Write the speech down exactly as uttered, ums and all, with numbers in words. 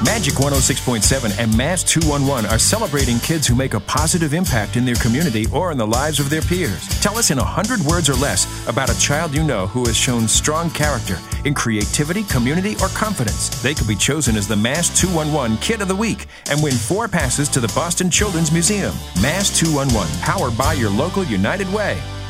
Magic one oh six point seven and Mass two one one are celebrating kids who make a positive impact in their community or in the lives of their peers. Tell us in one hundred words or less about a child you know who has shown strong character in creativity, community, or confidence. They could be chosen as the Mass two one one Kid of the Week and win four passes to the Boston Children's Museum. Mass two one one, powered by your local United Way.